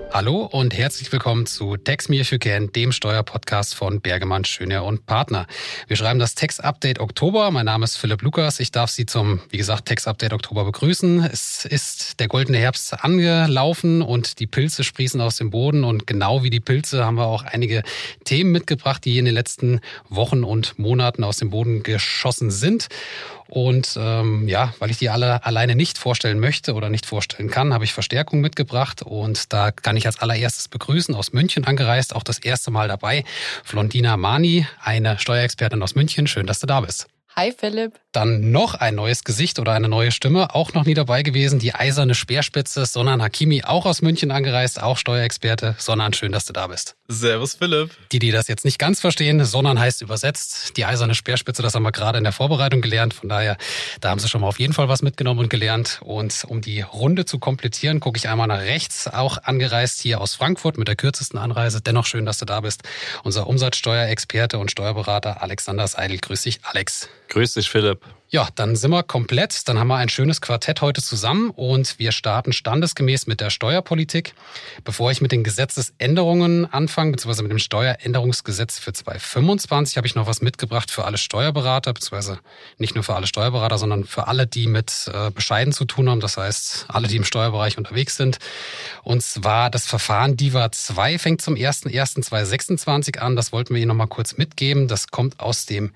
Hallo und herzlich willkommen zu Tax Me If You Can, dem Steuerpodcast von Bergemann, Schönehr und Partner. Wir schreiben das Tax-Update Oktober. Mein Name ist Philipp Lukas. Ich darf Sie zum, wie gesagt, Tax-Update Oktober begrüßen. Es ist der goldene Herbst angelaufen und die Pilze sprießen aus dem Boden. Und genau wie die Pilze haben wir auch einige Themen mitgebracht, die in den letzten Wochen und Monaten aus dem Boden geschossen sind. Und weil ich die alle alleine nicht vorstellen möchte oder nicht vorstellen kann, habe ich Verstärkung mitgebracht. Und da kann ich als allererstes begrüßen, aus München angereist, auch das erste Mal dabei, Flondina Mani, eine Steuerexpertin aus München. Schön, dass du da bist. Hi Philipp. Dann noch ein neues Gesicht oder eine neue Stimme, auch noch nie dabei gewesen, die eiserne Speerspitze, Sonan Hakimi, auch aus München angereist, auch Steuerexperte. Sonan, schön, dass du da bist. Servus Philipp. Die das jetzt nicht ganz verstehen, Sonan heißt übersetzt die eiserne Speerspitze, das haben wir gerade in der Vorbereitung gelernt. Von daher, da haben Sie schon mal auf jeden Fall was mitgenommen und gelernt. Und um die Runde zu komplettieren, gucke ich einmal nach rechts, auch angereist hier aus Frankfurt mit der kürzesten Anreise. Dennoch schön, dass du da bist. Unser Umsatzsteuerexperte und Steuerberater Alexander Seidel. Grüß dich, Alex. Grüß dich, Philipp. Ja, dann sind wir komplett. Dann haben wir ein schönes Quartett heute zusammen und wir starten standesgemäß mit der Steuerpolitik. Bevor ich mit den Gesetzesänderungen anfange, beziehungsweise mit dem Steueränderungsgesetz für 2025, habe ich noch was mitgebracht für alle Steuerberater, beziehungsweise nicht nur für alle Steuerberater, sondern für alle, die mit Bescheiden zu tun haben. Das heißt, alle, die im Steuerbereich unterwegs sind. Und zwar das Verfahren DIVA 2 fängt zum 01.01.2026 an. Das wollten wir Ihnen noch mal kurz mitgeben. Das kommt aus dem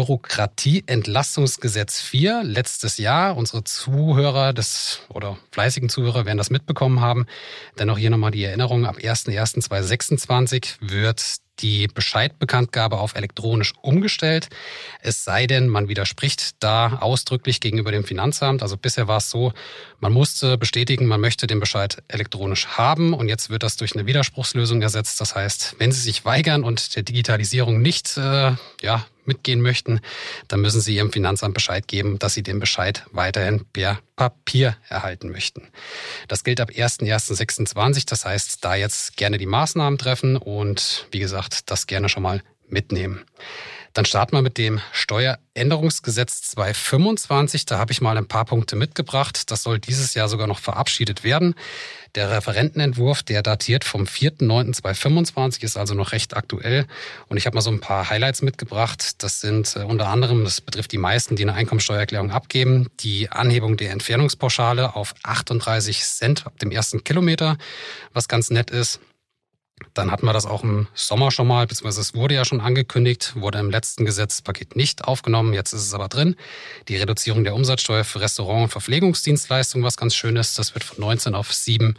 Bürokratieentlastungsgesetz 4 letztes Jahr. Unsere Zuhörer oder fleißigen Zuhörer werden das mitbekommen haben. Dennoch hier nochmal die Erinnerung, ab 01.01.2026 wird die Bescheidbekanntgabe auf elektronisch umgestellt. Es sei denn, man widerspricht da ausdrücklich gegenüber dem Finanzamt. Also bisher war es so, man musste bestätigen, man möchte den Bescheid elektronisch haben und jetzt wird das durch eine Widerspruchslösung ersetzt. Das heißt, wenn Sie sich weigern und der Digitalisierung nicht mitgehen möchten, dann müssen Sie Ihrem Finanzamt Bescheid geben, dass Sie den Bescheid weiterhin per Papier erhalten möchten. Das gilt ab 01.01.26. Das heißt, da jetzt gerne die Maßnahmen treffen und wie gesagt, das gerne schon mal mitnehmen. Dann starten wir mit dem Steueränderungsgesetz 2025. Da habe ich mal ein paar Punkte mitgebracht. Das soll dieses Jahr sogar noch verabschiedet werden. Der Referentenentwurf, der datiert vom 4.9.2025, ist also noch recht aktuell. Und ich habe mal so ein paar Highlights mitgebracht. Das sind unter anderem, das betrifft die meisten, die eine Einkommensteuererklärung abgeben, die Anhebung der Entfernungspauschale auf 38 Cent ab dem ersten Kilometer, was ganz nett ist. Dann hatten wir das auch im Sommer schon mal, beziehungsweise es wurde ja schon angekündigt, wurde im letzten Gesetzespaket nicht aufgenommen, jetzt ist es aber drin. Die Reduzierung der Umsatzsteuer für Restaurant- und Verpflegungsdienstleistungen, was ganz schön ist, das wird von 19 auf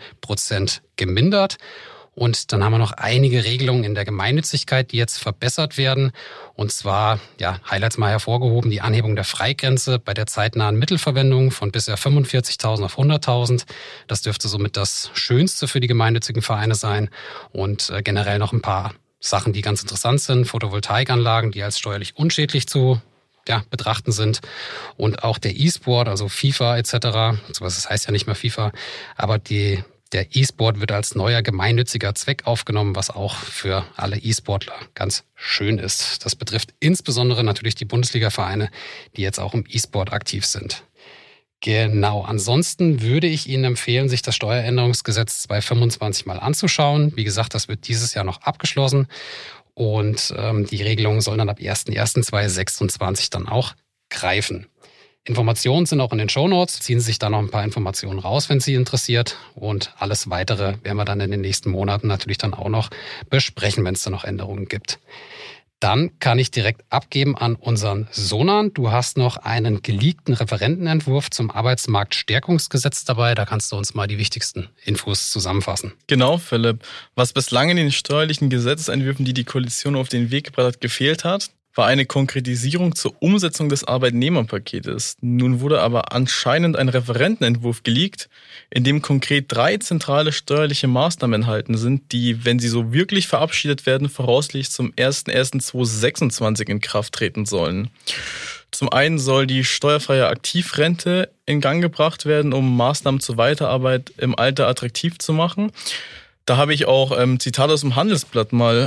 7% gemindert. Und dann haben wir noch einige Regelungen in der Gemeinnützigkeit, die jetzt verbessert werden. Und zwar, Highlights mal hervorgehoben, die Anhebung der Freigrenze bei der zeitnahen Mittelverwendung von bisher 45.000 auf 100.000. Das dürfte somit das Schönste für die gemeinnützigen Vereine sein. Und generell noch ein paar Sachen, die ganz interessant sind. Photovoltaikanlagen, die als steuerlich unschädlich zu betrachten sind. Und auch der E-Sport, also FIFA etc., das heißt ja nicht mehr FIFA, aber der E-Sport wird als neuer gemeinnütziger Zweck aufgenommen, was auch für alle E-Sportler ganz schön ist. Das betrifft insbesondere natürlich die Bundesliga-Vereine, die jetzt auch im E-Sport aktiv sind. Genau, ansonsten würde ich Ihnen empfehlen, sich das Steueränderungsgesetz 2025 mal anzuschauen. Wie gesagt, das wird dieses Jahr noch abgeschlossen und die Regelungen sollen dann ab 01.01.2026 dann auch greifen. Informationen sind auch in den Shownotes. Ziehen Sie sich da noch ein paar Informationen raus, wenn es Sie interessiert. Und alles Weitere werden wir dann in den nächsten Monaten natürlich dann auch noch besprechen, wenn es da noch Änderungen gibt. Dann kann ich direkt abgeben an unseren Sonan. Du hast noch einen geleakten Referentenentwurf zum Arbeitsmarktstärkungsgesetz dabei. Da kannst du uns mal die wichtigsten Infos zusammenfassen. Genau, Philipp. Was bislang in den steuerlichen Gesetzesentwürfen, die die Koalition auf den Weg gebracht hat, gefehlt hat, war eine Konkretisierung zur Umsetzung des Arbeitnehmerpaketes. Nun wurde aber anscheinend ein Referentenentwurf geleakt, in dem konkret 3 zentrale steuerliche Maßnahmen enthalten sind, die, wenn sie so wirklich verabschiedet werden, voraussichtlich zum 01.01.2026 in Kraft treten sollen. Zum einen soll die steuerfreie Aktivrente in Gang gebracht werden, um Maßnahmen zur Weiterarbeit im Alter attraktiv zu machen. Da habe ich auch Zitat aus dem Handelsblatt mal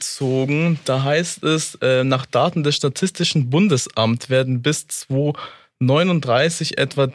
rausgezogen. Da heißt es, nach Daten des Statistischen Bundesamts werden bis 1939 etwa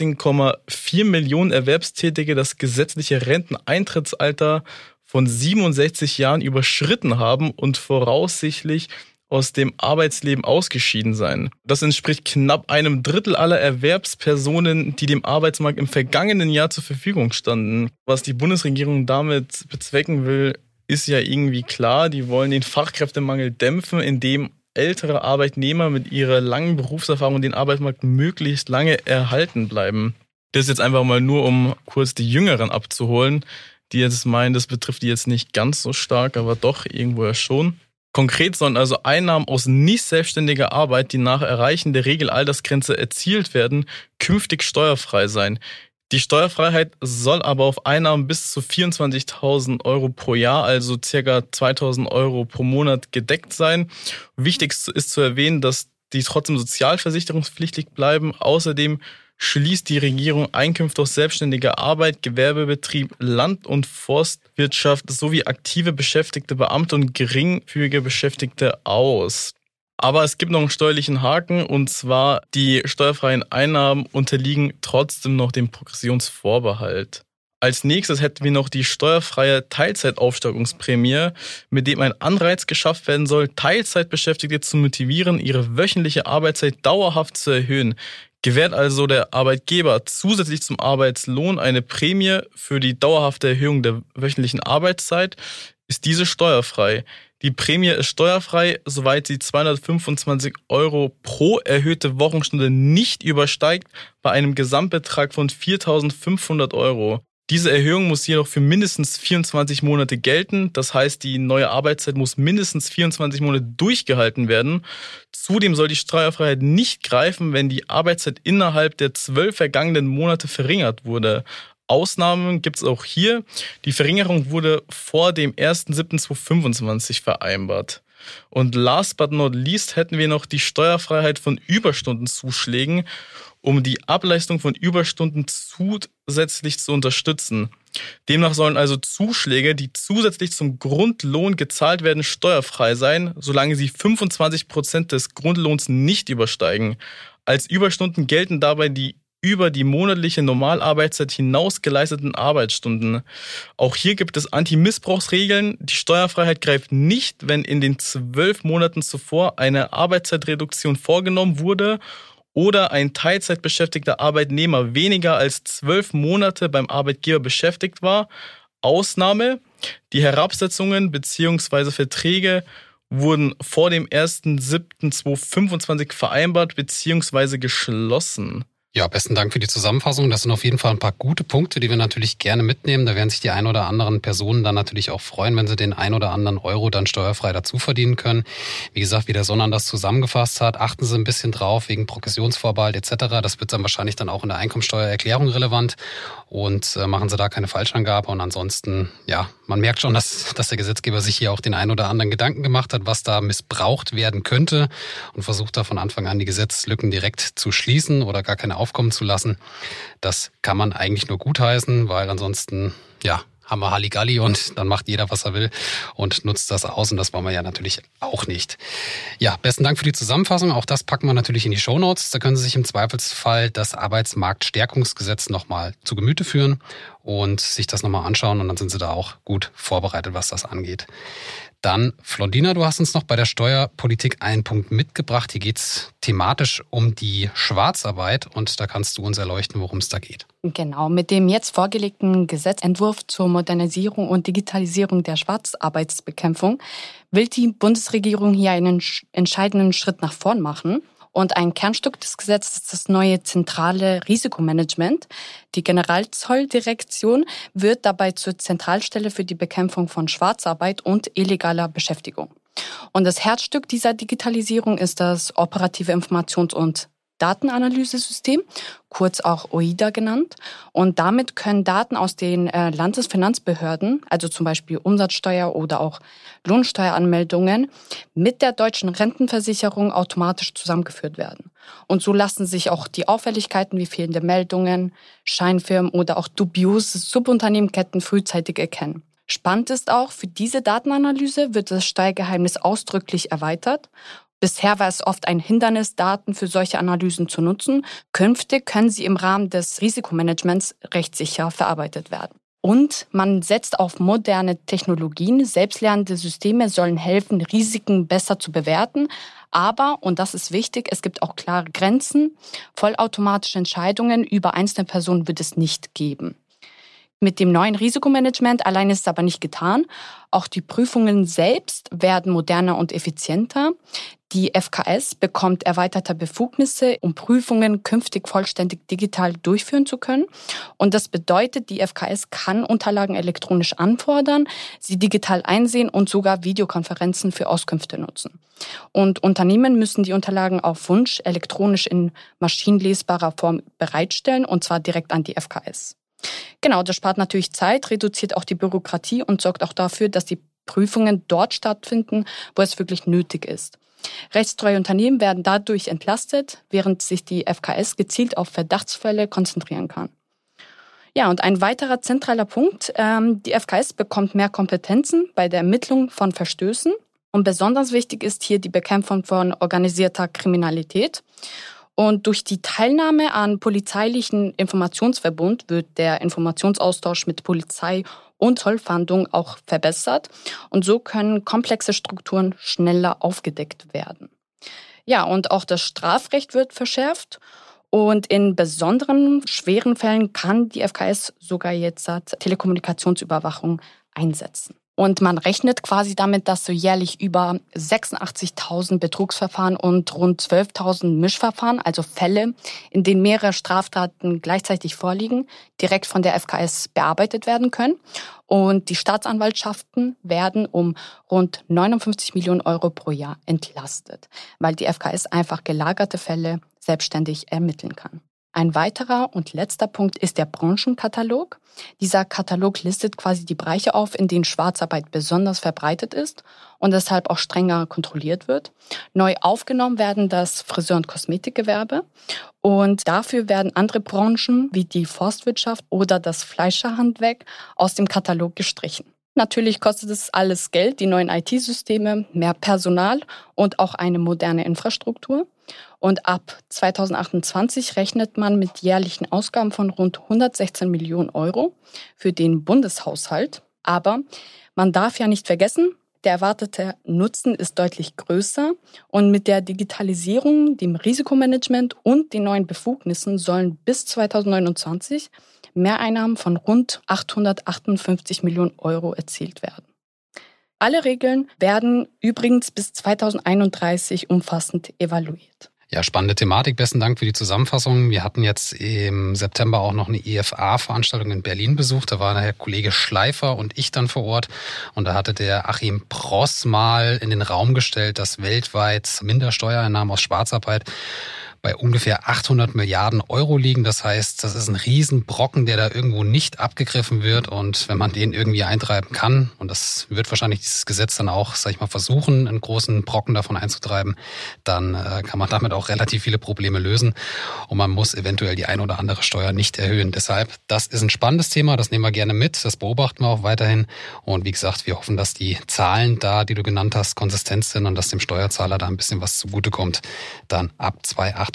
13,4 Millionen Erwerbstätige das gesetzliche Renteneintrittsalter von 67 Jahren überschritten haben und voraussichtlich aus dem Arbeitsleben ausgeschieden sein. Das entspricht knapp einem Drittel aller Erwerbspersonen, die dem Arbeitsmarkt im vergangenen Jahr zur Verfügung standen. Was die Bundesregierung damit bezwecken will, ist ja irgendwie klar. Die wollen den Fachkräftemangel dämpfen, indem ältere Arbeitnehmer mit ihrer langen Berufserfahrung den Arbeitsmarkt möglichst lange erhalten bleiben. Das ist jetzt einfach mal nur, um kurz die Jüngeren abzuholen, die jetzt meinen, das betrifft die jetzt nicht ganz so stark, aber doch irgendwo ja schon. Konkret sollen also Einnahmen aus nicht selbstständiger Arbeit, die nach Erreichen der Regelaltersgrenze erzielt werden, künftig steuerfrei sein. Die Steuerfreiheit soll aber auf Einnahmen bis zu 24.000 Euro pro Jahr, also ca. 2.000 Euro pro Monat gedeckt sein. Wichtig ist zu erwähnen, dass die trotzdem sozialversicherungspflichtig bleiben. Außerdem schließt die Regierung Einkünfte aus selbstständiger Arbeit, Gewerbebetrieb, Land- und Forstwirtschaft sowie aktive beschäftigte Beamte und geringfügige Beschäftigte aus. Aber es gibt noch einen steuerlichen Haken, und zwar die steuerfreien Einnahmen unterliegen trotzdem noch dem Progressionsvorbehalt. Als nächstes hätten wir noch die steuerfreie Teilzeitaufstockungsprämie, mit dem ein Anreiz geschafft werden soll, Teilzeitbeschäftigte zu motivieren, ihre wöchentliche Arbeitszeit dauerhaft zu erhöhen. Gewährt also der Arbeitgeber zusätzlich zum Arbeitslohn eine Prämie für die dauerhafte Erhöhung der wöchentlichen Arbeitszeit, ist diese steuerfrei. Die Prämie ist steuerfrei, soweit sie 225 Euro pro erhöhte Wochenstunde nicht übersteigt, bei einem Gesamtbetrag von 4.500 Euro. Diese Erhöhung muss jedoch für mindestens 24 Monate gelten. Das heißt, die neue Arbeitszeit muss mindestens 24 Monate durchgehalten werden. Zudem soll die Steuerfreiheit nicht greifen, wenn die Arbeitszeit innerhalb der 12 vergangenen Monate verringert wurde. Ausnahmen gibt es auch hier. Die Verringerung wurde vor dem 1.7.2025 vereinbart. Und last but not least hätten wir noch die Steuerfreiheit von Überstundenzuschlägen, um die Ableistung von Überstunden zusätzlich zu unterstützen. Demnach sollen also Zuschläge, die zusätzlich zum Grundlohn gezahlt werden, steuerfrei sein, solange sie 25% des Grundlohns nicht übersteigen. Als Überstunden gelten dabei die über die monatliche Normalarbeitszeit hinaus geleisteten Arbeitsstunden. Auch hier gibt es Anti-Missbrauchsregeln. Die Steuerfreiheit greift nicht, wenn in den 12 Monaten zuvor eine Arbeitszeitreduktion vorgenommen wurde oder ein teilzeitbeschäftigter Arbeitnehmer weniger als 12 Monate beim Arbeitgeber beschäftigt war. Ausnahme: die Herabsetzungen bzw. Verträge wurden vor dem 1.7.2025 vereinbart bzw. geschlossen. Ja, besten Dank für die Zusammenfassung. Das sind auf jeden Fall ein paar gute Punkte, die wir natürlich gerne mitnehmen. Da werden sich die ein oder anderen Personen dann natürlich auch freuen, wenn sie den ein oder anderen Euro dann steuerfrei dazu verdienen können. Wie gesagt, wie der Sonnan das zusammengefasst hat, achten Sie ein bisschen drauf wegen Progressionsvorbehalt etc. Das wird dann wahrscheinlich dann auch in der Einkommensteuererklärung relevant, und machen Sie da keine Falschangabe. Und ansonsten, ja, man merkt schon, dass der Gesetzgeber sich hier auch den ein oder anderen Gedanken gemacht hat, was da missbraucht werden könnte, und versucht da von Anfang an die Gesetzeslücken direkt zu schließen oder gar keine aufkommen zu lassen. Das kann man eigentlich nur gutheißen, weil ansonsten, ja, haben wir Halligalli und dann macht jeder, was er will und nutzt das aus, und das wollen wir ja natürlich auch nicht. Ja, besten Dank für die Zusammenfassung. Auch das packen wir natürlich in die Shownotes. Da können Sie sich im Zweifelsfall das Arbeitsmarktstärkungsgesetz nochmal zu Gemüte führen und sich das nochmal anschauen, und dann sind Sie da auch gut vorbereitet, was das angeht. Dann, Flondina, du hast uns noch bei der Steuerpolitik einen Punkt mitgebracht. Hier geht es thematisch um die Schwarzarbeit, und da kannst du uns erleuchten, worum es da geht. Genau, mit dem jetzt vorgelegten Gesetzentwurf zur Modernisierung und Digitalisierung der Schwarzarbeitsbekämpfung will die Bundesregierung hier einen entscheidenden Schritt nach vorn machen. Und ein Kernstück des Gesetzes ist das neue zentrale Risikomanagement. Die Generalzolldirektion wird dabei zur Zentralstelle für die Bekämpfung von Schwarzarbeit und illegaler Beschäftigung. Und das Herzstück dieser Digitalisierung ist das operative Informations- und Datenanalyse-System, kurz auch OIDA genannt. Und damit können Daten aus den Landesfinanzbehörden, also zum Beispiel Umsatzsteuer oder auch Lohnsteueranmeldungen, mit der deutschen Rentenversicherung automatisch zusammengeführt werden. Und so lassen sich auch die Auffälligkeiten wie fehlende Meldungen, Scheinfirmen oder auch dubiose Subunternehmenketten frühzeitig erkennen. Spannend ist auch, für diese Datenanalyse wird das Steuergeheimnis ausdrücklich erweitert. Bisher war es oft ein Hindernis, Daten für solche Analysen zu nutzen. Künftig können sie im Rahmen des Risikomanagements rechtssicher verarbeitet werden. Und man setzt auf moderne Technologien. Selbstlernende Systeme sollen helfen, Risiken besser zu bewerten. Aber, und das ist wichtig, es gibt auch klare Grenzen. Vollautomatische Entscheidungen über einzelne Personen wird es nicht geben. Mit dem neuen Risikomanagement allein ist es aber nicht getan. Auch die Prüfungen selbst werden moderner und effizienter. Die FKS bekommt erweiterte Befugnisse, um Prüfungen künftig vollständig digital durchführen zu können. Und das bedeutet, die FKS kann Unterlagen elektronisch anfordern, sie digital einsehen und sogar Videokonferenzen für Auskünfte nutzen. Und Unternehmen müssen die Unterlagen auf Wunsch elektronisch in maschinenlesbarer Form bereitstellen, und zwar direkt an die FKS. Genau, das spart natürlich Zeit, reduziert auch die Bürokratie und sorgt auch dafür, dass die Prüfungen dort stattfinden, wo es wirklich nötig ist. Rechtstreue Unternehmen werden dadurch entlastet, während sich die FKS gezielt auf Verdachtsfälle konzentrieren kann. Ja, und ein weiterer zentraler Punkt, die FKS bekommt mehr Kompetenzen bei der Ermittlung von Verstößen. Und besonders wichtig ist hier die Bekämpfung von organisierter Kriminalität. Und durch die Teilnahme an polizeilichen Informationsverbund wird der Informationsaustausch mit Polizei und Zollfahndung auch verbessert. Und so können komplexe Strukturen schneller aufgedeckt werden. Ja, und auch das Strafrecht wird verschärft. Und in besonderen, schweren Fällen kann die FKS sogar jetzt Telekommunikationsüberwachung einsetzen. Und man rechnet quasi damit, dass so jährlich über 86.000 Betrugsverfahren und rund 12.000 Mischverfahren, also Fälle, in denen mehrere Straftaten gleichzeitig vorliegen, direkt von der FKS bearbeitet werden können. Und die Staatsanwaltschaften werden um rund 59 Millionen Euro pro Jahr entlastet, weil die FKS einfach gelagerte Fälle selbstständig ermitteln kann. Ein weiterer und letzter Punkt ist der Branchenkatalog. Dieser Katalog listet quasi die Bereiche auf, in denen Schwarzarbeit besonders verbreitet ist und deshalb auch strenger kontrolliert wird. Neu aufgenommen werden das Friseur- und Kosmetikgewerbe und dafür werden andere Branchen wie die Forstwirtschaft oder das Fleischerhandwerk aus dem Katalog gestrichen. Natürlich kostet es alles Geld, die neuen IT-Systeme, mehr Personal und auch eine moderne Infrastruktur. Und ab 2028 rechnet man mit jährlichen Ausgaben von rund 116 Millionen Euro für den Bundeshaushalt. Aber man darf ja nicht vergessen, der erwartete Nutzen ist deutlich größer. Und mit der Digitalisierung, dem Risikomanagement und den neuen Befugnissen sollen bis 2029 Mehreinnahmen von rund 858 Millionen Euro erzielt werden. Alle Regeln werden übrigens bis 2031 umfassend evaluiert. Ja, spannende Thematik. Besten Dank für die Zusammenfassung. Wir hatten jetzt im September auch noch eine IFA-Veranstaltung in Berlin besucht. Da war der Kollege Schleifer und ich dann vor Ort. Und da hatte der Achim Pross mal in den Raum gestellt, dass weltweit Mindersteuereinnahmen aus Schwarzarbeit bei ungefähr 800 Milliarden Euro liegen. Das heißt, das ist ein Riesenbrocken, der da irgendwo nicht abgegriffen wird. Und wenn man den irgendwie eintreiben kann, und das wird wahrscheinlich dieses Gesetz dann auch, sag ich mal, versuchen, einen großen Brocken davon einzutreiben, dann kann man damit auch relativ viele Probleme lösen. Und man muss eventuell die ein oder andere Steuer nicht erhöhen. Deshalb, das ist ein spannendes Thema, das nehmen wir gerne mit, das beobachten wir auch weiterhin. Und wie gesagt, wir hoffen, dass die Zahlen da, die du genannt hast, konsistent sind und dass dem Steuerzahler da ein bisschen was zugutekommt, dann ab 2028.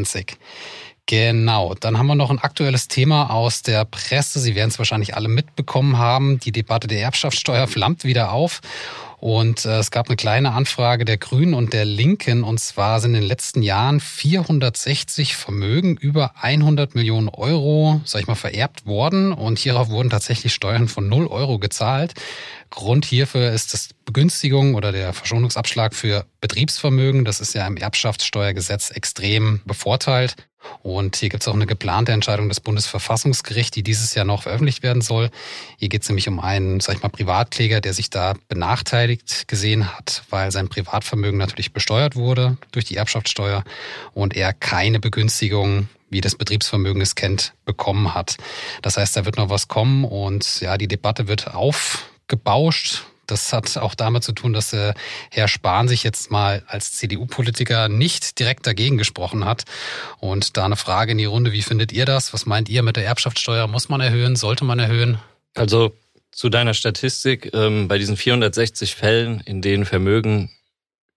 Genau, dann haben wir noch ein aktuelles Thema aus der Presse. Sie werden es wahrscheinlich alle mitbekommen haben. Die Debatte der Erbschaftssteuer flammt wieder auf. Und es gab eine kleine Anfrage der Grünen und der Linken. Und zwar sind in den letzten Jahren 460 Vermögen über 100 Millionen Euro, sag ich mal, vererbt worden. Und hierauf wurden tatsächlich Steuern von 0 Euro gezahlt. Grund hierfür ist das Begünstigung oder der Verschonungsabschlag für Betriebsvermögen. Das ist ja im Erbschaftssteuergesetz extrem bevorteilt. Und hier gibt es auch eine geplante Entscheidung des Bundesverfassungsgerichts, die dieses Jahr noch veröffentlicht werden soll. Hier geht es nämlich um einen, sag ich mal, Privatkläger, der sich da benachteiligt gesehen hat, weil sein Privatvermögen natürlich besteuert wurde durch die Erbschaftssteuer und er keine Begünstigung, wie das Betriebsvermögen es kennt, bekommen hat. Das heißt, da wird noch was kommen und ja, die Debatte wird aufgebauscht. Das hat auch damit zu tun, dass Herr Spahn sich jetzt mal als CDU-Politiker nicht direkt dagegen gesprochen hat. Und da eine Frage in die Runde, wie findet ihr das? Was meint ihr mit der Erbschaftssteuer? Muss man erhöhen? Sollte man erhöhen? Also zu deiner Statistik, bei diesen 460 Fällen, in denen Vermögen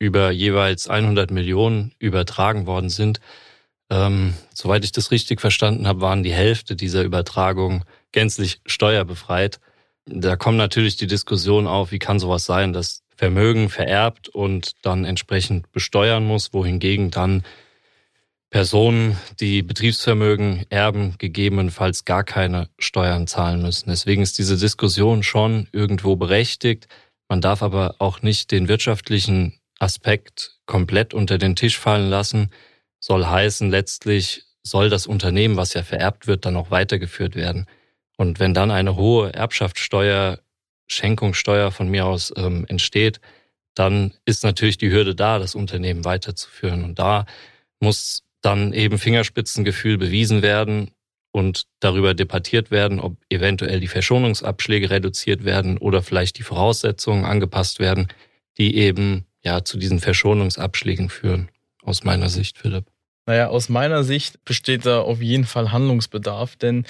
über jeweils 100 Millionen übertragen worden sind. Soweit ich das richtig verstanden habe, waren die Hälfte dieser Übertragung gänzlich steuerbefreit. Da kommt natürlich die Diskussion auf, wie kann sowas sein, dass Vermögen vererbt und dann entsprechend besteuern muss, wohingegen dann Personen, die Betriebsvermögen erben, gegebenenfalls gar keine Steuern zahlen müssen. Deswegen ist diese Diskussion schon irgendwo berechtigt. Man darf aber auch nicht den wirtschaftlichen Aspekt komplett unter den Tisch fallen lassen. Soll heißen, letztlich soll das Unternehmen, was ja vererbt wird, dann auch weitergeführt werden. Und wenn dann eine hohe Erbschaftssteuer, Schenkungssteuer von mir aus entsteht, dann ist natürlich die Hürde da, das Unternehmen weiterzuführen. Und da muss dann eben Fingerspitzengefühl bewiesen werden und darüber debattiert werden, ob eventuell die Verschonungsabschläge reduziert werden oder vielleicht die Voraussetzungen angepasst werden, die eben ja zu diesen Verschonungsabschlägen führen, aus meiner Sicht, Philipp. Naja, aus meiner Sicht besteht da auf jeden Fall Handlungsbedarf, denn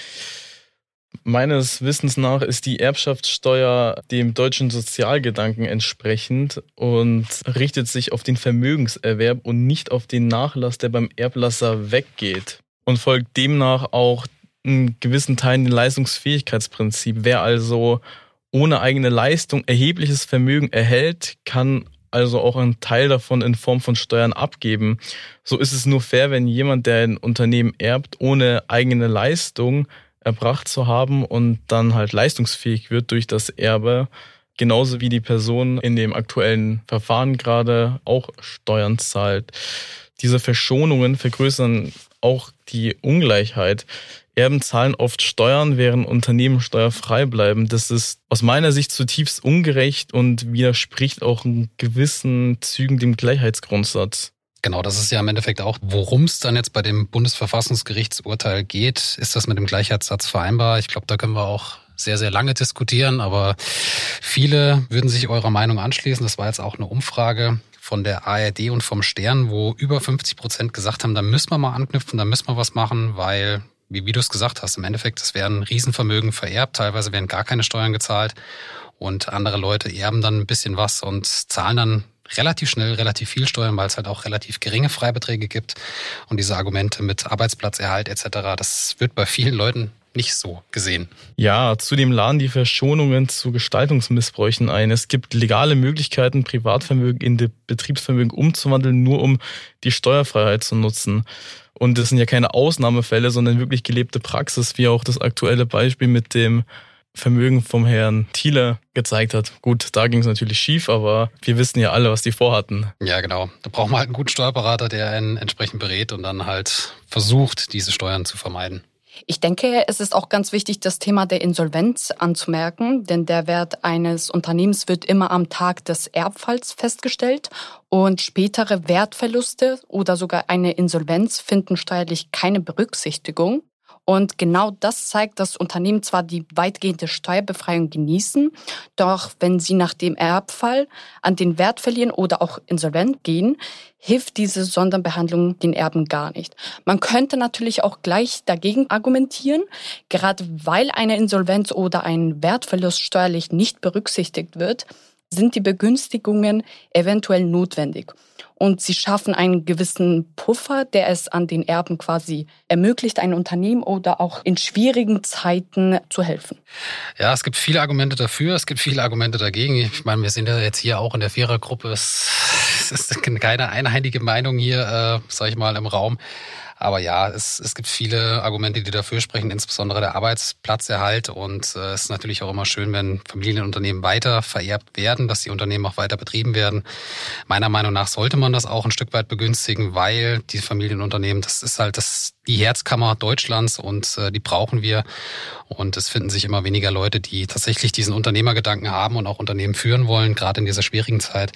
meines Wissens nach ist die Erbschaftssteuer dem deutschen Sozialgedanken entsprechend und richtet sich auf den Vermögenserwerb und nicht auf den Nachlass, der beim Erblasser weggeht. Und folgt demnach auch in gewissen Teilen dem Leistungsfähigkeitsprinzip. Wer also ohne eigene Leistung erhebliches Vermögen erhält, kann also auch einen Teil davon in Form von Steuern abgeben. So ist es nur fair, wenn jemand, der ein Unternehmen erbt, ohne eigene Leistung erbracht zu haben und dann halt leistungsfähig wird durch das Erbe, genauso wie die Person in dem aktuellen Verfahren gerade auch Steuern zahlt. Diese Verschonungen vergrößern auch die Ungleichheit. Erben zahlen oft Steuern, während Unternehmen steuerfrei bleiben. Das ist aus meiner Sicht zutiefst ungerecht und widerspricht auch in gewissen Zügen dem Gleichheitsgrundsatz. Genau, das ist ja im Endeffekt auch, worum es dann jetzt bei dem Bundesverfassungsgerichtsurteil geht. Ist das mit dem Gleichheitssatz vereinbar? Ich glaube, da können wir auch sehr, sehr lange diskutieren, aber viele würden sich eurer Meinung anschließen. Das war jetzt auch eine Umfrage von der ARD und vom Stern, wo über 50% gesagt haben, da müssen wir mal anknüpfen, da müssen wir was machen, weil, wie du es gesagt hast, im Endeffekt, es werden Riesenvermögen vererbt, teilweise werden gar keine Steuern gezahlt und andere Leute erben dann ein bisschen was und zahlen dann relativ schnell relativ viel Steuern, weil es halt auch relativ geringe Freibeträge gibt. Und diese Argumente mit Arbeitsplatzerhalt etc., das wird bei vielen Leuten nicht so gesehen. Ja, zudem laden die Verschonungen zu Gestaltungsmissbräuchen ein. Es gibt legale Möglichkeiten, Privatvermögen in Betriebsvermögen umzuwandeln, nur um die Steuerfreiheit zu nutzen. Und das sind ja keine Ausnahmefälle, sondern wirklich gelebte Praxis, wie auch das aktuelle Beispiel mit dem Vermögen vom Herrn Thiele gezeigt hat. Gut, da ging es natürlich schief, aber wir wissen ja alle, was die vorhatten. Ja, genau. Da braucht man halt einen guten Steuerberater, der einen entsprechend berät und dann halt versucht, diese Steuern zu vermeiden. Ich denke, es ist auch ganz wichtig, das Thema der Insolvenz anzumerken, denn der Wert eines Unternehmens wird immer am Tag des Erbfalls festgestellt und spätere Wertverluste oder sogar eine Insolvenz finden steuerlich keine Berücksichtigung. Und genau das zeigt, dass Unternehmen zwar die weitgehende Steuerbefreiung genießen, doch wenn sie nach dem Erbfall an den Wert verlieren oder auch insolvent gehen, hilft diese Sonderbehandlung den Erben gar nicht. Man könnte natürlich auch gleich dagegen argumentieren, gerade weil eine Insolvenz oder ein Wertverlust steuerlich nicht berücksichtigt wird, sind die Begünstigungen eventuell notwendig. Und sie schaffen einen gewissen Puffer, der es an den Erben quasi ermöglicht, ein Unternehmen oder auch in schwierigen Zeiten zu helfen. Ja, es gibt viele Argumente dafür, es gibt viele Argumente dagegen. Ich meine, wir sind ja jetzt hier auch in der Vierergruppe. Es ist keine einheitliche Meinung hier, sag ich mal, im Raum. Aber ja, es gibt viele Argumente, die dafür sprechen, insbesondere der Arbeitsplatzerhalt. Und es ist natürlich auch immer schön, wenn Familienunternehmen weiter vererbt werden, dass die Unternehmen auch weiter betrieben werden. Meiner Meinung nach sollte man das auch ein Stück weit begünstigen, weil die Familienunternehmen, das ist halt die Herzkammer Deutschlands und die brauchen wir. Und es finden sich immer weniger Leute, die tatsächlich diesen Unternehmergedanken haben und auch Unternehmen führen wollen, gerade in dieser schwierigen Zeit.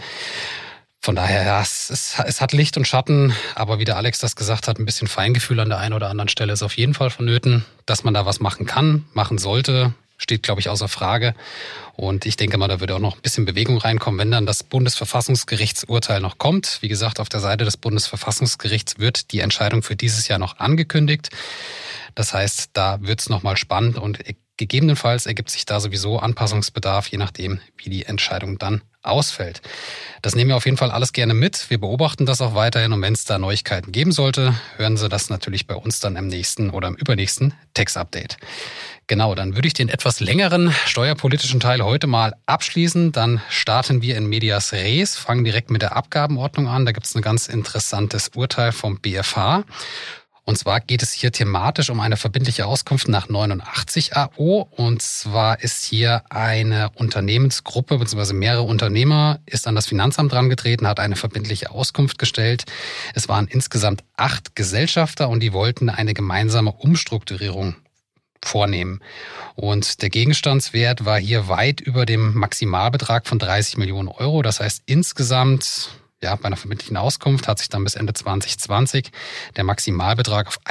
Von daher, ja, es hat Licht und Schatten, aber wie der Alex das gesagt hat, ein bisschen Feingefühl an der einen oder anderen Stelle ist auf jeden Fall vonnöten. Dass man da was machen kann, machen sollte, steht, glaube ich, außer Frage. Und ich denke mal, da würde auch noch ein bisschen Bewegung reinkommen, wenn dann das Bundesverfassungsgerichtsurteil noch kommt. Wie gesagt, auf der Seite des Bundesverfassungsgerichts wird die Entscheidung für dieses Jahr noch angekündigt. Das heißt, da wird es nochmal spannend und gegebenenfalls ergibt sich da sowieso Anpassungsbedarf, je nachdem, wie die Entscheidung dann ausfällt. Das nehmen wir auf jeden Fall alles gerne mit. Wir beobachten das auch weiterhin und wenn es da Neuigkeiten geben sollte, hören Sie das natürlich bei uns dann im nächsten oder im übernächsten Tax-Update. Genau, dann würde ich den etwas längeren steuerpolitischen Teil heute mal abschließen. Dann starten wir in medias res, fangen direkt mit der Abgabenordnung an. Da gibt es ein ganz interessantes Urteil vom BFH. Und zwar geht es hier thematisch um eine verbindliche Auskunft nach 89 AO. Und zwar ist hier eine Unternehmensgruppe bzw. mehrere Unternehmer ist an das Finanzamt herangetreten, hat eine verbindliche Auskunft gestellt. Es waren insgesamt 8 Gesellschafter und die wollten eine gemeinsame Umstrukturierung vornehmen. Und der Gegenstandswert war hier weit über dem Maximalbetrag von 30 Millionen Euro. Das heißt insgesamt... Ja, bei einer verbindlichen Auskunft hat sich dann bis Ende 2020 der Maximalbetrag auf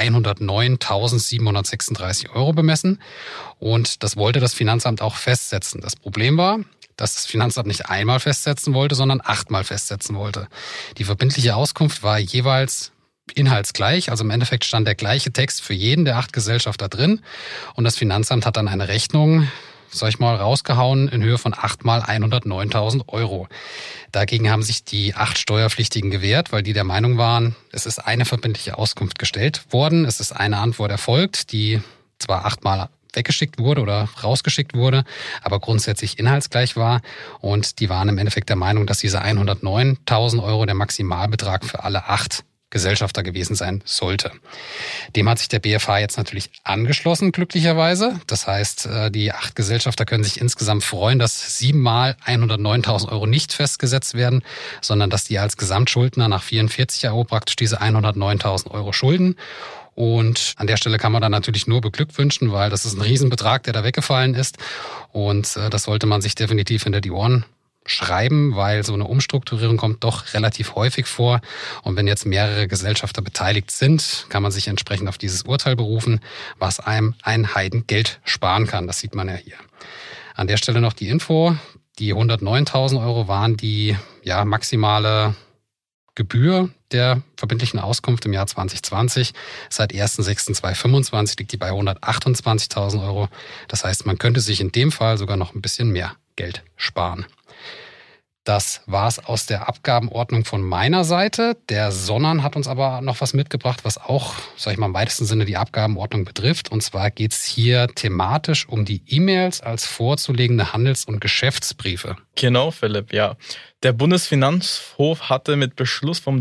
109.736 Euro bemessen. Und das wollte das Finanzamt auch festsetzen. Das Problem war, dass das Finanzamt nicht einmal festsetzen wollte, sondern 8-mal festsetzen wollte. Die verbindliche Auskunft war jeweils inhaltsgleich, also im Endeffekt stand der gleiche Text für jeden der 8 Gesellschafter drin. Und das Finanzamt hat dann eine Rechnung, sag ich mal, rausgehauen in Höhe von 8-mal 109.000 Euro. Dagegen haben sich die 8 Steuerpflichtigen gewehrt, weil die der Meinung waren, es ist eine verbindliche Auskunft gestellt worden, es ist eine Antwort erfolgt, die zwar 8-mal weggeschickt wurde oder rausgeschickt wurde, aber grundsätzlich inhaltsgleich war. Und die waren im Endeffekt der Meinung, dass diese 109.000 Euro der Maximalbetrag für alle 8 Gesellschafter gewesen sein sollte. Dem hat sich der BFH jetzt natürlich angeschlossen, glücklicherweise. Das heißt, die 8 Gesellschafter können sich insgesamt freuen, dass 7-mal 109.000 Euro nicht festgesetzt werden, sondern dass die als Gesamtschuldner nach 44 AO praktisch diese 109.000 Euro schulden. Und an der Stelle kann man dann natürlich nur beglückwünschen, weil das ist ein Riesenbetrag, der da weggefallen ist. Und das sollte man sich definitiv hinter die Ohren schreiben, weil so eine Umstrukturierung kommt doch relativ häufig vor. Und wenn jetzt mehrere Gesellschafter beteiligt sind, kann man sich entsprechend auf dieses Urteil berufen, was einem ein Heidengeld sparen kann. Das sieht man ja hier. An der Stelle noch die Info. Die 109.000 Euro waren die maximale Gebühr der verbindlichen Auskunft im Jahr 2020. Seit 1.6.2025 liegt die bei 128.000 Euro. Das heißt, man könnte sich in dem Fall sogar noch ein bisschen mehr Geld sparen. Das war's aus der Abgabenordnung von meiner Seite. Der Sonnan hat uns aber noch was mitgebracht, was auch, sag ich mal, im weitesten Sinne die Abgabenordnung betrifft. Und zwar geht's hier thematisch um die E-Mails als vorzulegende Handels- und Geschäftsbriefe. Genau, Philipp, ja. Der Bundesfinanzhof hatte mit Beschluss vom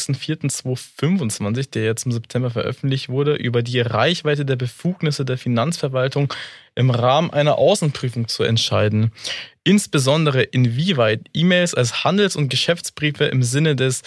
30.04.2025, der jetzt im September veröffentlicht wurde, über die Reichweite der Befugnisse der Finanzverwaltung im Rahmen einer Außenprüfung zu entscheiden. Insbesondere inwieweit E-Mails als Handels- und Geschäftsbriefe im Sinne des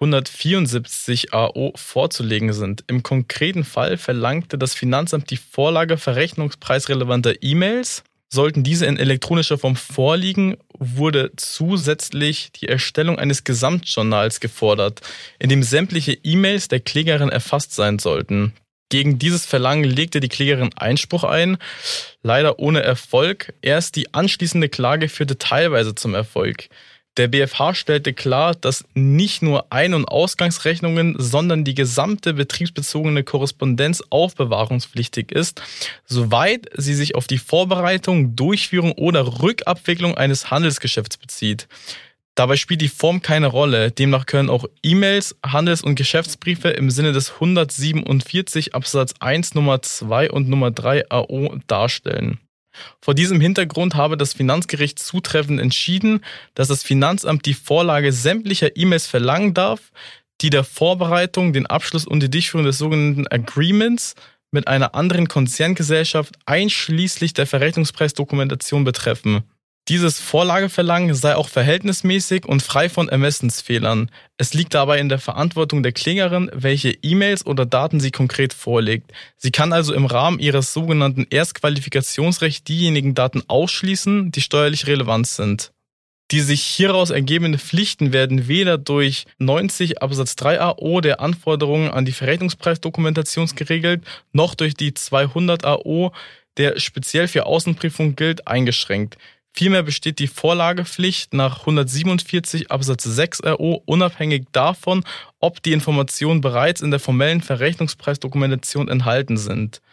174 AO vorzulegen sind. Im konkreten Fall verlangte das Finanzamt die Vorlage verrechnungspreisrelevanter E-Mails. Sollten diese in elektronischer Form vorliegen, wurde zusätzlich die Erstellung eines Gesamtjournals gefordert, in dem sämtliche E-Mails der Klägerin erfasst sein sollten. Gegen dieses Verlangen legte die Klägerin Einspruch ein, leider ohne Erfolg. Erst die anschließende Klage führte teilweise zum Erfolg. Der BFH stellte klar, dass nicht nur Ein- und Ausgangsrechnungen, sondern die gesamte betriebsbezogene Korrespondenz aufbewahrungspflichtig ist, soweit sie sich auf die Vorbereitung, Durchführung oder Rückabwicklung eines Handelsgeschäfts bezieht. Dabei spielt die Form keine Rolle. Demnach können auch E-Mails, Handels- und Geschäftsbriefe im Sinne des 147 Absatz 1 Nummer 2 und Nummer 3 AO darstellen. Vor diesem Hintergrund habe das Finanzgericht zutreffend entschieden, dass das Finanzamt die Vorlage sämtlicher E-Mails verlangen darf, die der Vorbereitung, den Abschluss und die Durchführung des sogenannten Agreements mit einer anderen Konzerngesellschaft einschließlich der Verrechnungspreisdokumentation betreffen. Dieses Vorlageverlangen sei auch verhältnismäßig und frei von Ermessensfehlern. Es liegt dabei in der Verantwortung der Klägerin, welche E-Mails oder Daten sie konkret vorlegt. Sie kann also im Rahmen ihres sogenannten Erstqualifikationsrechts diejenigen Daten ausschließen, die steuerlich relevant sind. Die sich hieraus ergebenden Pflichten werden weder durch 90 Absatz 3 AO der Anforderungen an die Verrechnungspreisdokumentation geregelt, noch durch die 200 AO, der speziell für Außenprüfung gilt, eingeschränkt. Vielmehr besteht die Vorlagepflicht nach 147 Absatz 6 RO unabhängig davon, ob die Informationen bereits in der formellen Verrechnungspreisdokumentation enthalten sind.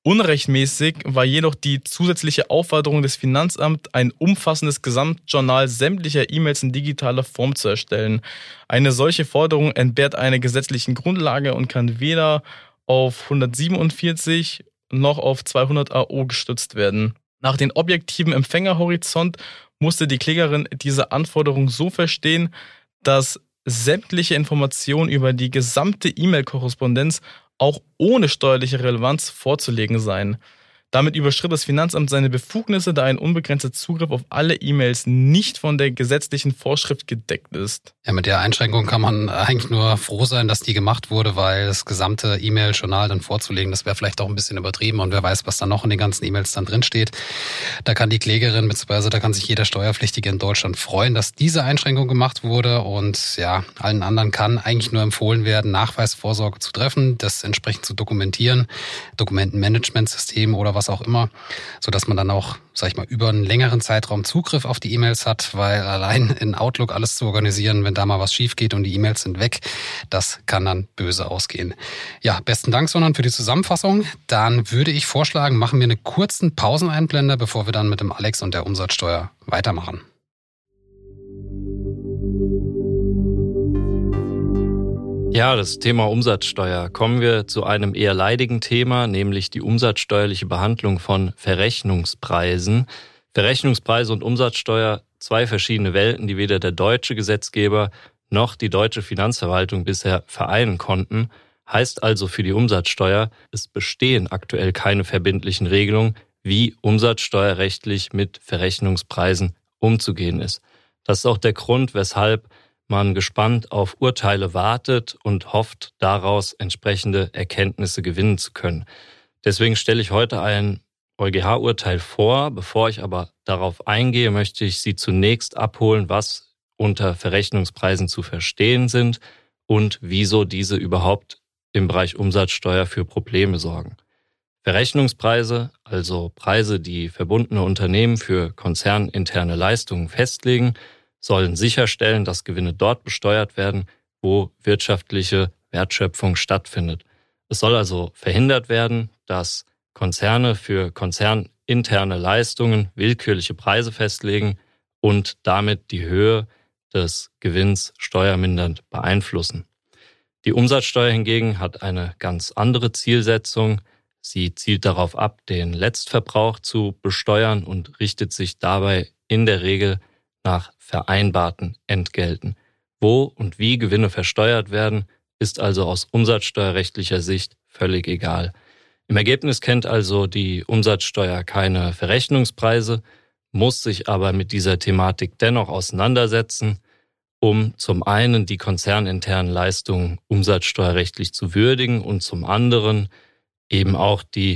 Unrechtmäßig war jedoch die zusätzliche Aufforderung des Finanzamts, ein umfassendes Gesamtjournal sämtlicher E-Mails in digitaler Form zu erstellen. Eine solche Forderung entbehrt einer gesetzlichen Grundlage und kann weder auf 147 noch auf 200 AO gestützt werden. Nach dem objektiven Empfängerhorizont musste die Klägerin diese Anforderung so verstehen, dass sämtliche Informationen über die gesamte E-Mail-Korrespondenz auch ohne steuerliche Relevanz vorzulegen seien. Damit überschritt das Finanzamt seine Befugnisse, da ein unbegrenzter Zugriff auf alle E-Mails nicht von der gesetzlichen Vorschrift gedeckt ist. Ja, mit der Einschränkung kann man eigentlich nur froh sein, dass die gemacht wurde, weil das gesamte E-Mail-Journal dann vorzulegen, das wäre vielleicht auch ein bisschen übertrieben und wer weiß, was da noch in den ganzen E-Mails dann drinsteht. Da kann die Klägerin bzw. da kann sich jeder Steuerpflichtige in Deutschland freuen, dass diese Einschränkung gemacht wurde und ja, allen anderen kann eigentlich nur empfohlen werden, Nachweisvorsorge zu treffen, das entsprechend zu dokumentieren, Dokumentenmanagementsystem oder was auch immer, sodass man dann auch, sag ich mal, über einen längeren Zeitraum Zugriff auf die E-Mails hat, weil allein in Outlook alles zu organisieren, wenn da mal was schief geht und die E-Mails sind weg, das kann dann böse ausgehen. Ja, besten Dank, Sonnen, für die Zusammenfassung. Dann würde ich vorschlagen, machen wir einen kurzen Pauseneinblender, bevor wir dann mit dem Alex und der Umsatzsteuer weitermachen. Ja, das Thema Umsatzsteuer. Kommen wir zu einem eher leidigen Thema, nämlich die umsatzsteuerliche Behandlung von Verrechnungspreisen. Verrechnungspreise und Umsatzsteuer, zwei verschiedene Welten, die weder der deutsche Gesetzgeber noch die deutsche Finanzverwaltung bisher vereinen konnten. Heißt also für die Umsatzsteuer, es bestehen aktuell keine verbindlichen Regelungen, wie umsatzsteuerrechtlich mit Verrechnungspreisen umzugehen ist. Das ist auch der Grund, weshalb man gespannt auf Urteile wartet und hofft, daraus entsprechende Erkenntnisse gewinnen zu können. Deswegen stelle ich heute ein EuGH-Urteil vor. Bevor ich aber darauf eingehe, möchte ich Sie zunächst abholen, was unter Verrechnungspreisen zu verstehen sind und wieso diese überhaupt im Bereich Umsatzsteuer für Probleme sorgen. Verrechnungspreise, also Preise, die verbundene Unternehmen für konzerninterne Leistungen festlegen, sollen sicherstellen, dass Gewinne dort besteuert werden, wo wirtschaftliche Wertschöpfung stattfindet. Es soll also verhindert werden, dass Konzerne für konzerninterne Leistungen willkürliche Preise festlegen und damit die Höhe des Gewinns steuermindernd beeinflussen. Die Umsatzsteuer hingegen hat eine ganz andere Zielsetzung. Sie zielt darauf ab, den Letztverbrauch zu besteuern und richtet sich dabei in der Regel nach vereinbarten Entgelten. Wo und wie Gewinne versteuert werden, ist also aus umsatzsteuerrechtlicher Sicht völlig egal. Im Ergebnis kennt also die Umsatzsteuer keine Verrechnungspreise, muss sich aber mit dieser Thematik dennoch auseinandersetzen, um zum einen die konzerninternen Leistungen umsatzsteuerrechtlich zu würdigen und zum anderen eben auch die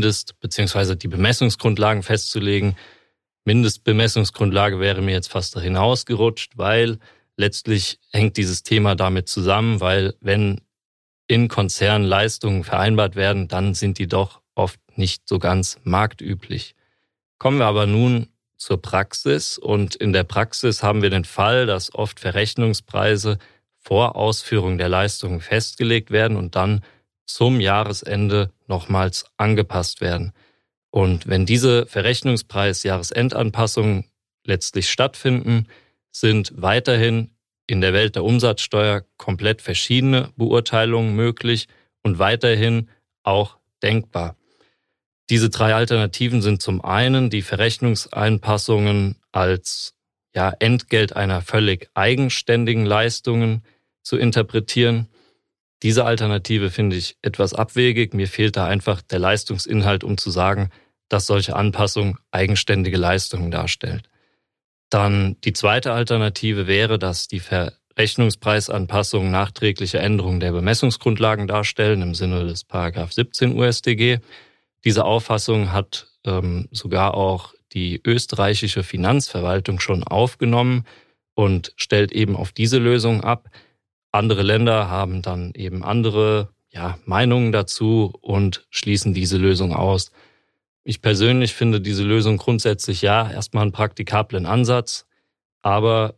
bzw. die Bemessungsgrundlagen festzulegen. Mindestbemessungsgrundlage wäre mir jetzt fast hinausgerutscht, weil letztlich hängt dieses Thema damit zusammen, weil wenn in Konzernen Leistungen vereinbart werden, dann sind die doch oft nicht so ganz marktüblich. Kommen wir aber nun zur Praxis und in der Praxis haben wir den Fall, dass oft Verrechnungspreise vor Ausführung der Leistungen festgelegt werden und dann zum Jahresende nochmals angepasst werden. Und wenn diese Verrechnungspreis-Jahresendanpassungen letztlich stattfinden, sind weiterhin in der Welt der Umsatzsteuer komplett verschiedene Beurteilungen möglich und weiterhin auch denkbar. Diese drei Alternativen sind zum einen die Verrechnungseinpassungen als Entgelt einer völlig eigenständigen Leistungen zu interpretieren. Diese Alternative finde ich etwas abwegig. Mir fehlt da einfach der Leistungsinhalt, um zu sagen, dass solche Anpassung eigenständige Leistungen darstellt. Dann die zweite Alternative wäre, dass die Verrechnungspreisanpassungen nachträgliche Änderungen der Bemessungsgrundlagen darstellen im Sinne des § 17 UStG. Diese Auffassung hat sogar auch die österreichische Finanzverwaltung schon aufgenommen und stellt eben auf diese Lösung ab. Andere Länder haben dann eben andere Meinungen dazu und schließen diese Lösung aus. Ich persönlich finde diese Lösung grundsätzlich erstmal einen praktikablen Ansatz, aber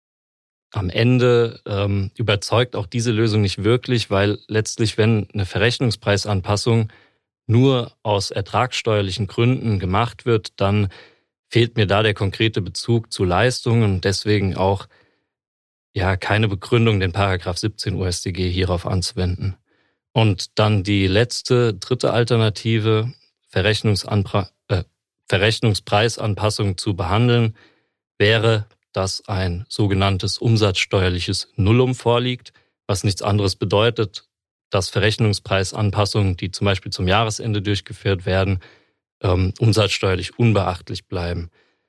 am Ende überzeugt auch diese Lösung nicht wirklich, weil letztlich, wenn eine Verrechnungspreisanpassung nur aus ertragssteuerlichen Gründen gemacht wird, dann fehlt mir da der konkrete Bezug zu Leistungen und deswegen auch keine Begründung, den Paragraph 17 UStG hierauf anzuwenden. Und dann die dritte Alternative, Verrechnungspreisanpassung zu behandeln, wäre, dass ein sogenanntes umsatzsteuerliches Nullum vorliegt, was nichts anderes bedeutet, dass Verrechnungspreisanpassungen, die zum Beispiel zum Jahresende durchgeführt werden, umsatzsteuerlich unbeachtlich bleiben.